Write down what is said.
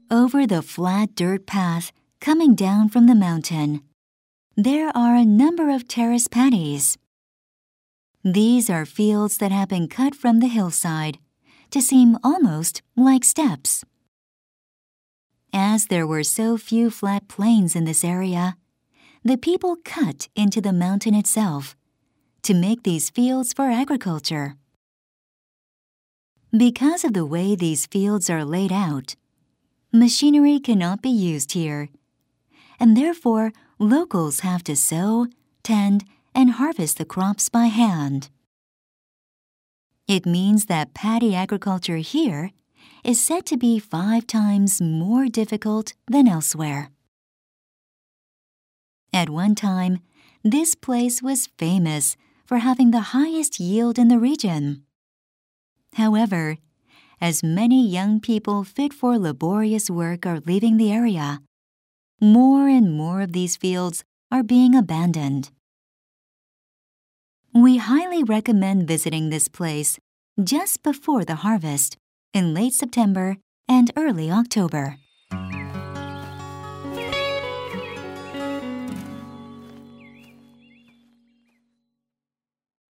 Over the flat dirt path coming down from the mountain, there are a number of terrace paddies. These are fields that have been cut from the hillside to seem almost like steps. As there were so few flat plains in this area, the people cut into the mountain itself to make these fields for agriculture. Because of the way these fields are laid out, machinery cannot be used here, and therefore locals have to sow, tend, and harvest the crops by hand. It means that paddy agriculture here is said to be 5 times more difficult than elsewhere. At one time, this place was famous for having the highest yield in the region. However, as many young people fit for laborious work are leaving the area, more and more of these fields are being abandoned. We highly recommend visiting this place just before the harvest in late September and early October.